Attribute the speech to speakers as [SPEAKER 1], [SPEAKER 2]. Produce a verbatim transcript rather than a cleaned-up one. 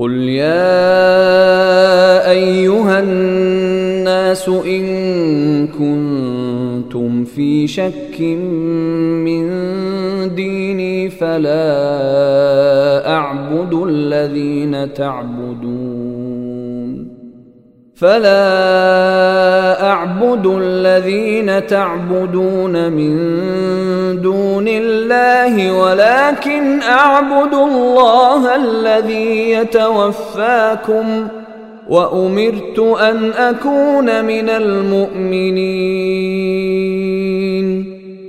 [SPEAKER 1] قل يا أيها الناس إن كنتم في شك من ديني فلا أعبد الذين تعبدون فلا أعبد الذين تعبدون من دون الله ولكن أعبد الله الذي يتوفاكم وأمرت أن أكون من المؤمنين